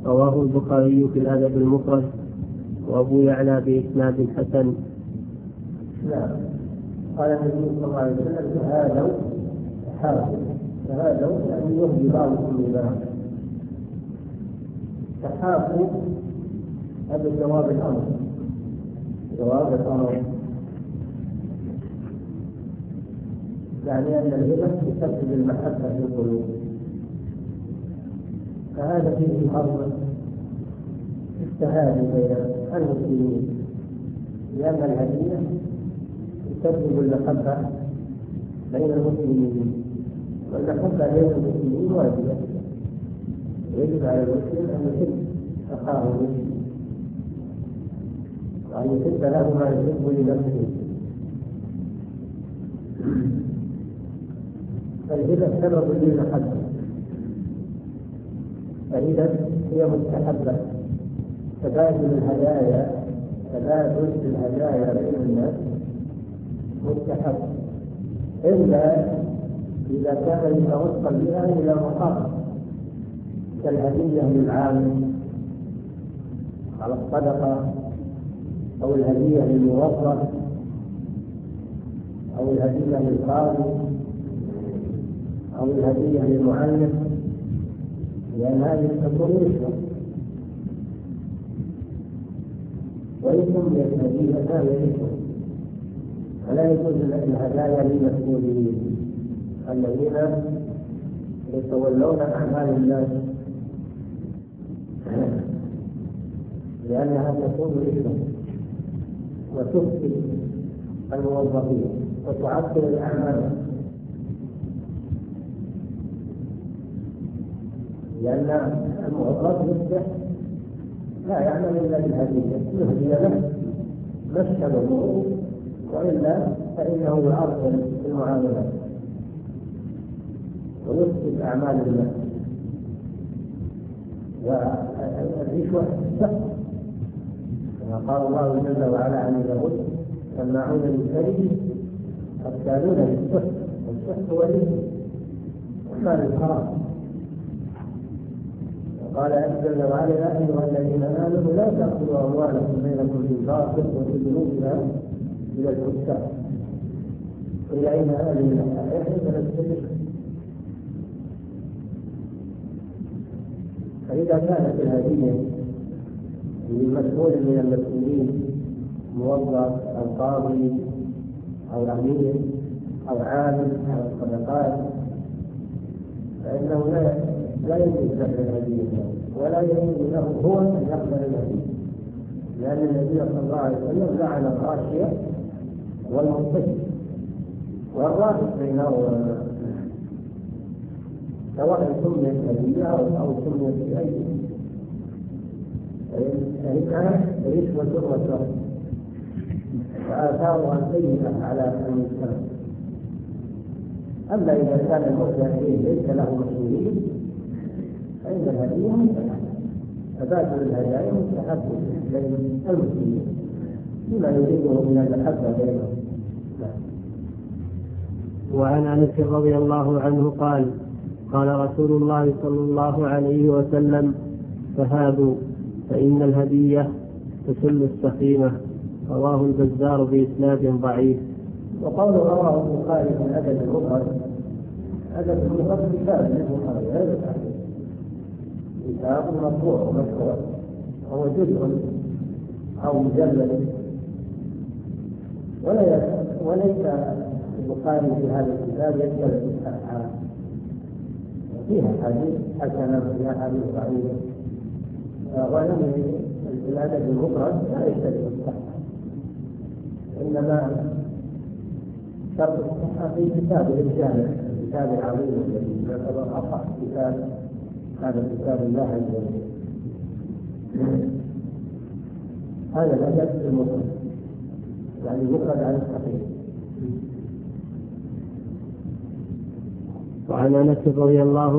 رواه البخاري في الأدب المفرد وأبو يعلى بإسناد حسن. نعم. قال النبي صلى الله عليه وسلم تهادوا يعني يهدي بعضكم لبعض. تحافوا هذا جواب الأمر يعني أن الهبة تسبب المحبة في القلوب، فهذا فيه حرب التهادي بين المسلمين، لأن الهدية تسبب المحبة بين المسلمين، والمحبة بين المسلمين واجبة، يجب على المسلم أن يحب أخاه المسلم وأن يحب له ما يحب لنفسه. فالهبة سبب للمحبة، فإذا هي مستحبة. تبادل الهدايا بين الناس مستحب، إلا إذا كان يتوصل بها إلى مقام كالهدية للعامل على الصدقة، أو الهدية للموظف، أو الهدية للقاضي، أو الهدية للمعلم، لأن هذه تكون رشوة، وإن سميت هدية فهي رشوة. فلا يجوز الهدايا للمسؤولين الذين يتولون أعمال الناس، لأنها تكون رشوة وتفسد الموظفين وتعطل الأعمال، لأن الموظف يصبح لا يعمل إلا بالهدية، يهدي له مشهد الأمور، وإلا فإنه يعطل المعاملات ويفسد أعمال الناس. والرشوة سهل، كما قال الله جل وعلا عن اليهود سماعون للكذب أكالون للسحت، والسحت هو الإثم ومال الحرام. قال جل وعلا يا أيها الذين آمنوا لا تأكلوا أموالكم بينكم بالباطل وتدلوا بها إلى الحكام. إلى أين هذه الآية؟ فنستدرك. فإذا كانت الهدية للمسؤول من المسؤولين، موظف أو قاضي أو أمير أو عامل أو الصدقات، فإنه لا يجوز له الهدية، ولا يجوز له هو أن يقبل الهدية، لأن النبي صلى الله عليه وسلم لعن الغاشية والمرتشي والرابط بينهما، سواء سميت هدية أو سميت بأي، فإنها رشوة وسرقة وآثارها سيئة على المجتمع. أما إذا كان المهدى إليه ليس له مسؤولين فإن الهدية مستحبة، تبادل الهدايا مستحب بين المسلمين بما يريده من المحبة بينهم. وعن أنس رضي الله عنه قال قال رسول الله صلى الله عليه وسلم تهادوا فإن الهدية تسل السخيمة. رواه البزار بإسناد ضعيف. وقوله رواه البخاري في الأدب المفرد، أدب المفرد كتاب للبخاري، هذا كتاب مرفوع ومشهور، هو جزء أو مجلد، وليس البخاري في هذا الكتاب يشترك في الصحة، فيها حديث حسنة وفيها حديث ضعيف، ولم الأدب المفرد لا يشترك في الصحة، إنما شرط الصحة في كتاب الجامع، الكتاب العظيم الذي يعتبر أصح كتاب، هذا كتاب الله عز وجل. هذا الأدب المفرد، يعني مفرد عن الصحيح. وعن أنس رضي الله